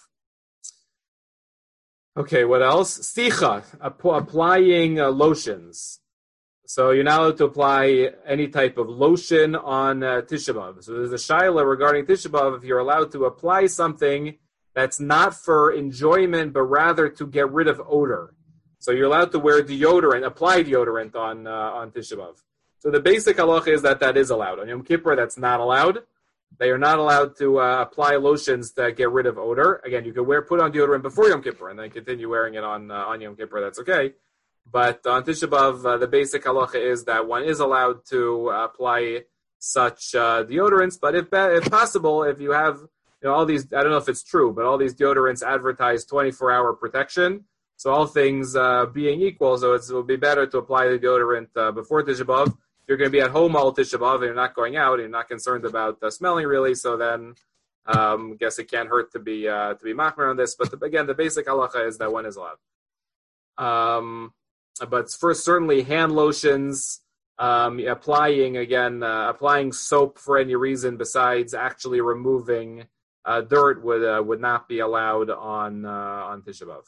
Okay, what else? Sticha, app- applying uh, lotions. So you're not allowed to apply any type of lotion on uh, Tisha B'Av. So there's a shaila regarding Tisha B'Av if you're allowed to apply something that's not for enjoyment, but rather to get rid of odor. So you're allowed to wear deodorant, apply deodorant on uh, on Tisha B'Av. So the basic halacha is that that is allowed. On Yom Kippur, that's not allowed. They are not allowed to uh, apply lotions that get rid of odor. Again, you can wear put on deodorant before Yom Kippur and then continue wearing it on uh, on Yom Kippur. That's okay. But on Tisha B'Av, uh, the basic halacha is that one is allowed to uh, apply such uh, deodorants. But if if possible, if you have you know all these, I don't know if it's true, but all these deodorants advertise twenty-four hour protection. So all things uh, being equal, so it's, it would be better to apply the deodorant uh, before Tisha B'Av. If you're going to be at home all Tisha B'Av and you're not going out and you're not concerned about uh, smelling really, so then um, I guess it can't hurt to be uh, to be machmir on this. But the, again, the basic halacha is that one is allowed. Um, but first, certainly hand lotions, um, applying again, uh, applying soap for any reason besides actually removing uh, dirt would uh, would not be allowed on uh, on Tisha B'Av.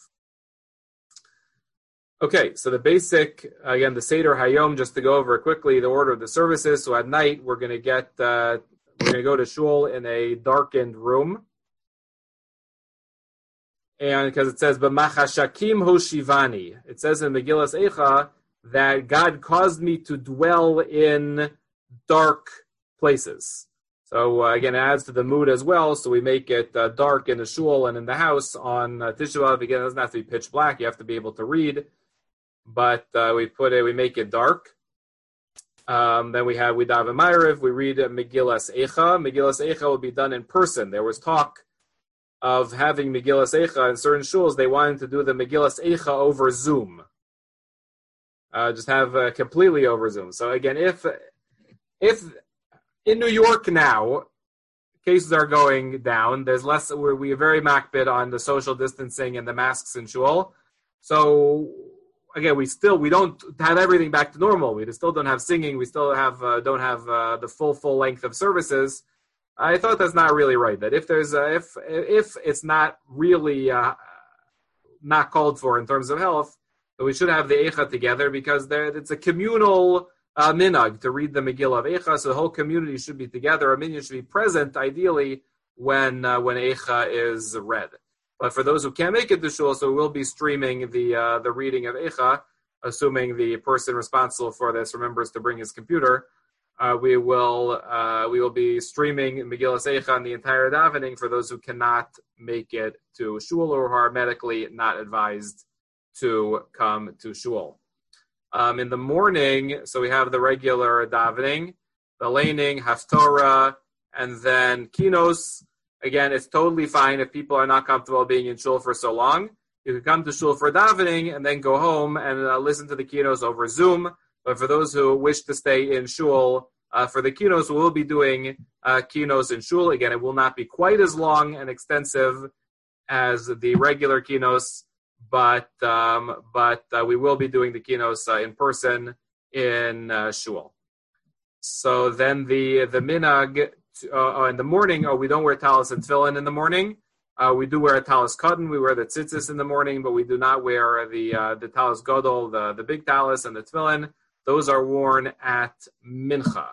Okay, so the basic, again, the Seder Hayom, just to go over quickly the order of the services. So at night, we're going to get, uh, we're going to go to shul in a darkened room. And because it says, B'machashakim hoshivani, it says in Megillas Eicha that God caused me to dwell in dark places. So uh, again, it adds to the mood as well. So we make it uh, dark in the shul and in the house on uh, Tisha B'Av. Again, it doesn't have to be pitch black. You have to be able to read, but uh, we put it. We make it dark. Um, then we have we daven Ma'ariv. We read uh, Megillas Eicha. Megillas Eicha will be done in person. There was talk of having Megillas Eicha in certain shuls. They wanted to do the Megillas Eicha over Zoom. Uh, just have uh, completely over Zoom. So again, if if in New York now, cases are going down. There's less. We're, we are very makbid on the social distancing and the masks in shul. So again, we still we don't have everything back to normal. We still don't have singing. We still have uh, don't have uh, the full full length of services. I thought that's not really right. That if there's a, if if it's not really uh, not called for in terms of health, that we should have the Eicha together because there it's a communal. Uh, minag to read the Megillah of Eicha, so the whole community should be together. A minyan should be present, ideally, when uh, when Eicha is read. But for those who can't make it to shul, so we'll be streaming the uh, the reading of Eicha, assuming the person responsible for this remembers to bring his computer. Uh, we will uh, we will be streaming Megillah Eicha and the entire davening for those who cannot make it to shul or who are medically not advised to come to shul. Um, in the morning, so we have the regular davening, the laning, haftorah, and then kinos. Again, it's totally fine if people are not comfortable being in shul for so long. You can come to shul for davening and then go home and uh, listen to the kinos over Zoom. But for those who wish to stay in shul, uh, for the kinos, we'll be doing uh, kinos in shul. Again, it will not be quite as long and extensive as the regular kinos. But um, but uh, we will be doing the kinos uh, in person in uh, shul. So then the the minag uh, in the morning. Oh, we don't wear talis and tefillin in the morning. Uh, we do wear a talis cotton. We wear the tzitzis in the morning, but we do not wear the uh, the talis gadol, the the big talis and the tefillin. Those are worn at mincha.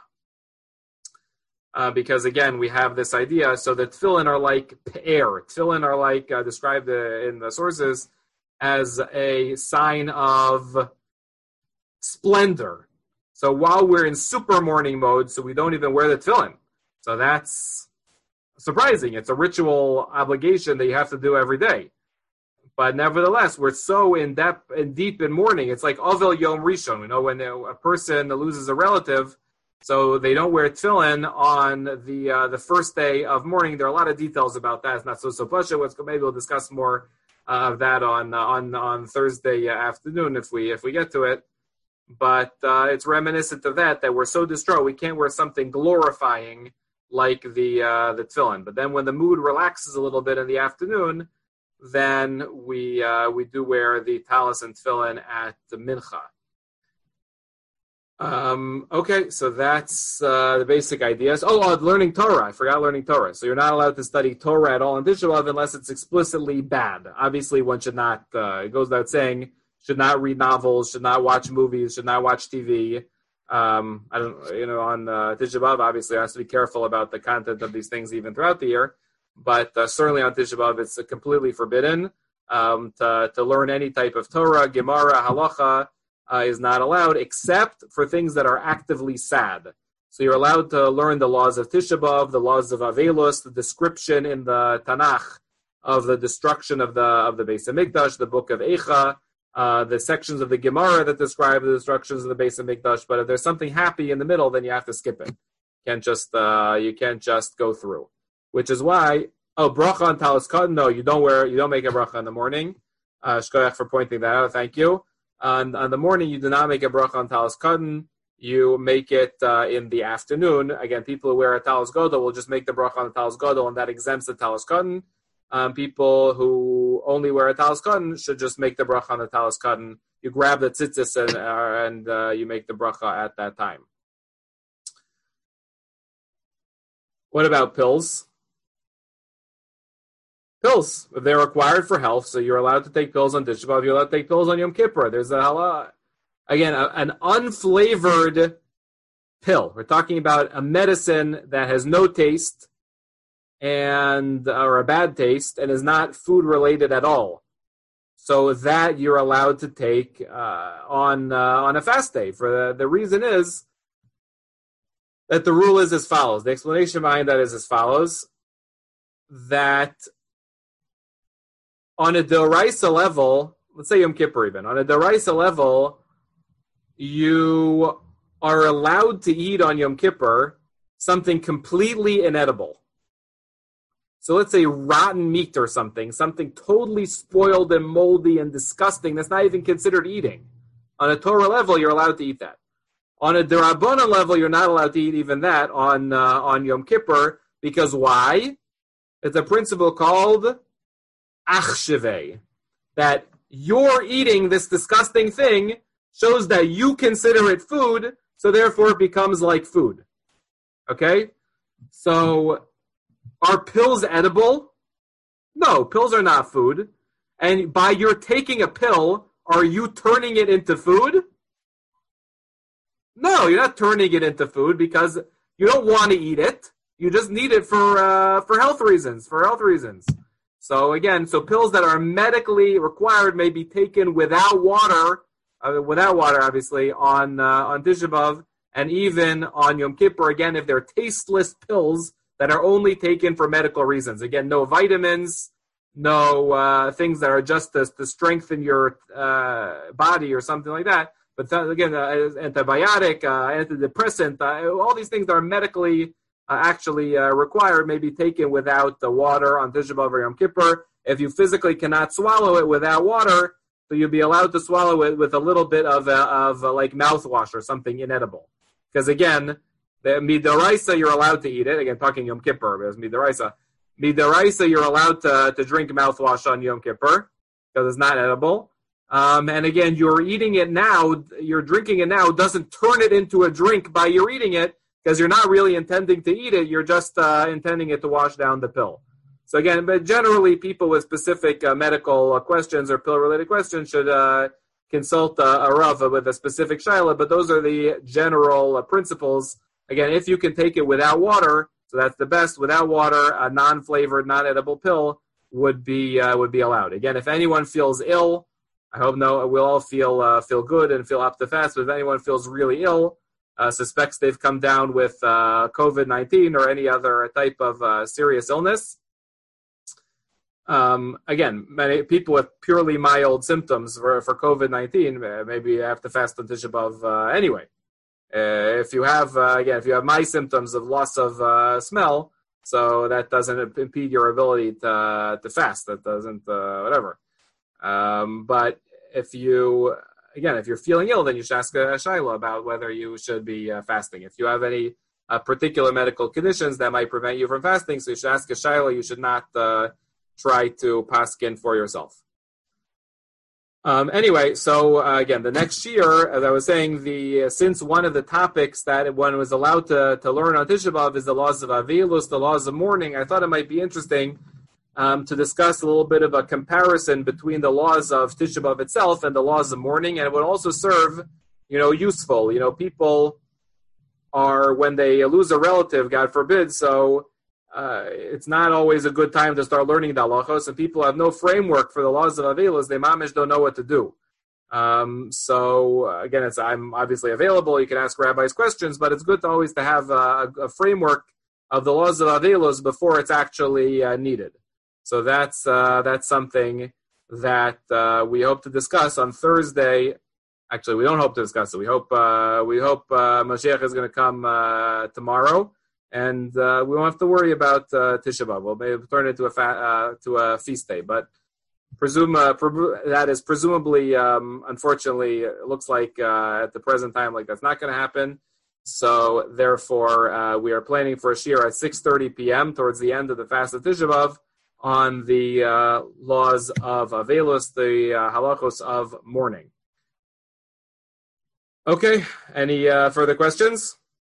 Uh, because again, we have this idea. So the tefillin are like pe'er. Tefillin are like uh, described uh, in the sources as a sign of splendor. So while we're in super mourning mode, so we don't even wear the tefillin. So that's surprising. It's a ritual obligation that you have to do every day. But nevertheless, we're so in depth and deep in mourning. It's like Ovel Yom Rishon. We know when a person loses a relative, so they don't wear tefillin on the uh, the first day of mourning. There are a lot of details about that. It's not so so pasha. Maybe we'll discuss more Uh, of that on uh, on on Thursday afternoon if we if we get to it, but uh, it's reminiscent of that that we're so distraught we can't wear something glorifying like the uh, the tefillin. But then when the mood relaxes a little bit in the afternoon, then we uh, we do wear the talis and tefillin at the mincha. Um, okay, so that's uh, the basic ideas. Oh, uh, learning Torah. I forgot learning Torah. So you're not allowed to study Torah at all in Tisha B'Av unless it's explicitly bad. Obviously, one should not, uh, it goes without saying, should not read novels, should not watch movies, should not watch T V. Um, I don't, you know, on uh, Tisha B'Av, obviously, I have to be careful about the content of these things even throughout the year. But uh, certainly on Tisha B'Av, it's uh, completely forbidden um, to, to learn any type of Torah, Gemara, Halacha, Uh, is not allowed, except for things that are actively sad. So you're allowed to learn the laws of Tisha B'Av, the laws of Avelus, the description in the Tanakh of the destruction of the of the Beis HaMikdash, the book of Eicha, uh, the sections of the Gemara that describe the destructions of the Beis HaMikdash. But if there's something happy in the middle, then you have to skip it. You can't just uh, you can't just go through. Which is why oh bracha on talis cotton. No, you don't wear you don't make a bracha in the morning. Uh, Shkoyach for pointing that out. Thank you. On, on the morning, you do not make a bracha on talis cotton. You make it uh, in the afternoon. Again, people who wear a talis gadol will just make the bracha on the talis gadol, and that exempts the talis cotton. Um, people who only wear a talis cotton should just make the bracha on the talis cotton. You grab the tzitzis and, uh, and uh, you make the bracha at that time. What about pills? Pills, if they're required for health, so you're allowed to take pills on Tisha B'Av, you're allowed to take pills on Yom Kippur. There's a halal, again, a, an unflavored pill. We're talking about a medicine that has no taste and or a bad taste and is not food related at all. So that you're allowed to take uh, on uh, on a fast day. For the, the reason is that the rule is as follows. The explanation behind that is as follows, that on a D'oraisa level, let's say Yom Kippur even, on a D'oraisa level, you are allowed to eat on Yom Kippur something completely inedible. So let's say rotten meat or something, something totally spoiled and moldy and disgusting that's not even considered eating. On a Torah level, you're allowed to eat that. On a D'Rabbanan level, you're not allowed to eat even that on uh, on Yom Kippur, because why? It's a principle called achshevei, that you're eating this disgusting thing shows that you consider it food, so therefore it becomes like food. Okay? So, are pills edible? No, pills are not food. And by your taking a pill, are you turning it into food? No, you're not turning it into food because you don't want to eat it. You just need it for uh, for health reasons, for health reasons. So again, so pills that are medically required may be taken without water, uh, without water, obviously, on uh, on Tisha B'Av, and even on Yom Kippur. Again, if they're tasteless pills that are only taken for medical reasons. Again, no vitamins, no uh, things that are just to, to strengthen your uh, body or something like that. But th- again, uh, antibiotic, uh, antidepressant, uh, all these things that are medically uh, actually uh, required may be taken without the water on Tisha B'Av or Yom Kippur. If you physically cannot swallow it without water, so you'll be allowed to swallow it with a little bit of uh, of uh, like mouthwash or something inedible. Because again, the midaraisa, you're allowed to eat it. Again, talking Yom Kippur, because midaraisa. Midaraisa, you're allowed to, to drink mouthwash on Yom Kippur, because it's not edible. Um, and again, you're eating it now, you're drinking it now, doesn't turn it into a drink by your eating it, because you're not really intending to eat it, you're just uh, intending it to wash down the pill. So again, but generally people with specific uh, medical uh, questions or pill-related questions should uh, consult uh, a Rav with a specific shaila, but those are the general uh, principles. Again, if you can take it without water, so that's the best, without water, a non-flavored, non-edible pill would be uh, would be allowed. Again, if anyone feels ill, I hope no, we'll all feel uh, feel good and feel up to fast. But if anyone feels really ill, uh, suspects they've come down with uh, covid nineteen or any other type of uh, serious illness, um, again, many people with purely mild symptoms for, for covid nineteen, maybe you have to fast on Tisha B'Av uh, anyway. Uh, if you have, uh, again, if you have my symptoms of loss of uh, smell, so that doesn't impede your ability to uh, to fast. That doesn't, uh, whatever. Um, but if you, again, if you're feeling ill, then you should ask a shaila about whether you should be uh, fasting. If you have any uh, particular medical conditions that might prevent you from fasting, so you should ask a shaila. You should not uh, try to paskin for yourself. Um, anyway, so uh, again, the next year, as I was saying, the uh, since one of the topics that one was allowed to, to learn on Tisha B'Av is the laws of Avilus, the laws of mourning, I thought it might be interesting um, to discuss a little bit of a comparison between the laws of Tisha B'Av itself and the laws of mourning, and it would also serve, you know, useful. You know, people are, when they lose a relative, God forbid, so Uh, it's not always a good time to start learning the halachos, and people have no framework for the laws of Avilos. They mamish don't know what to do. Um, so uh, again, it's, I'm obviously available. You can ask rabbis questions, but it's good to always to have a, a framework of the laws of Avilos before it's actually uh, needed. So that's uh, that's something that uh, we hope to discuss on Thursday. Actually, we don't hope to discuss it. We hope uh, we hope uh, Mashiach is going to come uh, tomorrow. And uh, we won't have to worry about uh, Tisha B'Av. We'll maybe turn it into a fa- uh, to a feast day, but presume uh, pre- that is presumably, um, unfortunately, it looks like uh, at the present time, like that's not going to happen. So therefore, uh, we are planning for a shiur at six thirty p.m. towards the end of the fast of Tisha B'Av on the uh, laws of Avelus, the uh, halachos of mourning. Okay. Any uh, further questions?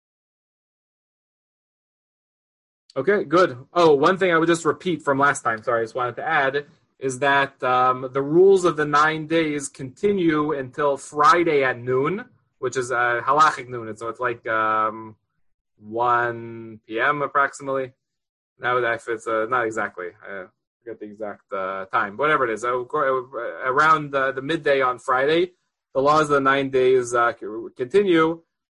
Okay, good. Oh, one thing I would just repeat from last time, sorry, I just wanted to add, is that um, the rules of the nine days continue until Friday at noon, which is uh, halachic noon, so it's like um, one p.m. approximately. Now, if it's uh, not exactly, I forget the exact uh, time, whatever it is, uh, around uh, the midday on Friday, the laws of the nine days uh, continue,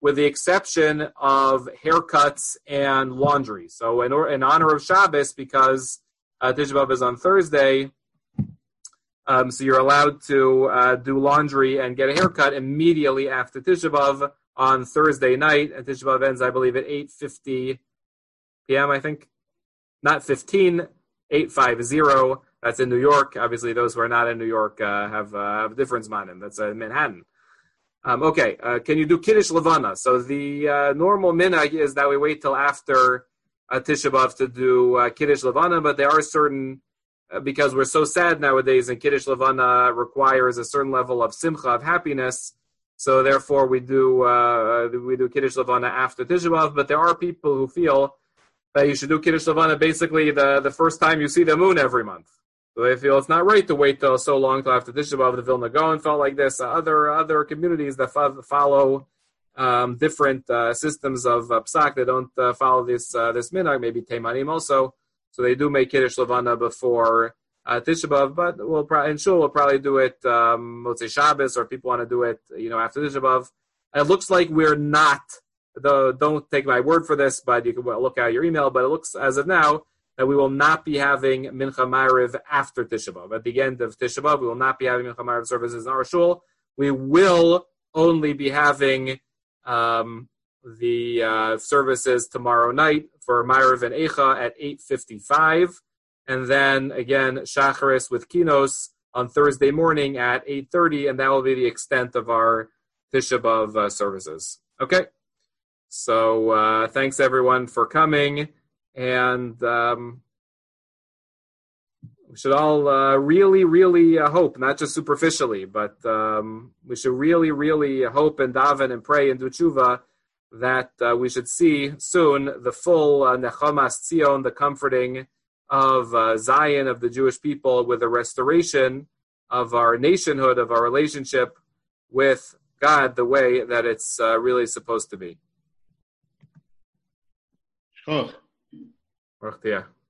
with the exception of haircuts and laundry. So in, or, in honor of Shabbos, because uh, Tisha B'Av is on Thursday, um, so you're allowed to uh, do laundry and get a haircut immediately after Tisha B'Av on Thursday night. And Tisha B'Av ends, I believe, at eight fifty p.m., I think. Not fifteen, eight fifty. That's in New York. Obviously, those who are not in New York uh, have, uh, have a different zmanim. That's uh, Manhattan. Um, okay, uh, can you do Kiddush Levana? So the uh, normal minhag is that we wait till after uh, Tisha B'Av to do uh, Kiddush Levana, but there are certain, uh, because we're so sad nowadays, and Kiddush Levana requires a certain level of simcha, of happiness, so therefore we do uh, we do Kiddush Levana after Tisha B'Av, but there are people who feel that you should do Kiddush Levana basically the, the first time you see the moon every month. So they feel it's not right to wait till so long till after Tisha B'Av. The Vilna Gaon felt like this. Uh, other other communities that fo- follow um, different uh, systems of uh, psak, they don't uh, follow this uh, this minhag. Maybe Teimanim also, so they do make Kiddush Levana before uh, Tisha B'Av. But we'll probably, in shul we'll probably do it um, Motzei Shabbos, or people want to do it, you know, after Tisha B'Av. It looks like we're not. Though, don't take my word for this, but you can look at your email. But it looks as of now that we will not be having Mincha Ma'ariv after Tisha B'Av. At the end of Tisha B'Av, we will not be having Mincha Ma'ariv services in our shul. We will only be having um, the uh, services tomorrow night for Ma'ariv and Eicha at eight fifty-five. And then, again, Shacharis with Kinos on Thursday morning at eight thirty, and that will be the extent of our Tisha B'Av uh, services. Okay? So uh, thanks, everyone, for coming. And um, we should all uh, really, really uh, hope, not just superficially, but um, we should really, really hope and daven and pray and do tshuva that uh, we should see soon the full uh, Nechamas Tzion, the comforting of uh, Zion, of the Jewish people, with the restoration of our nationhood, of our relationship with God, the way that it's uh, really supposed to be. Oh. Yeah.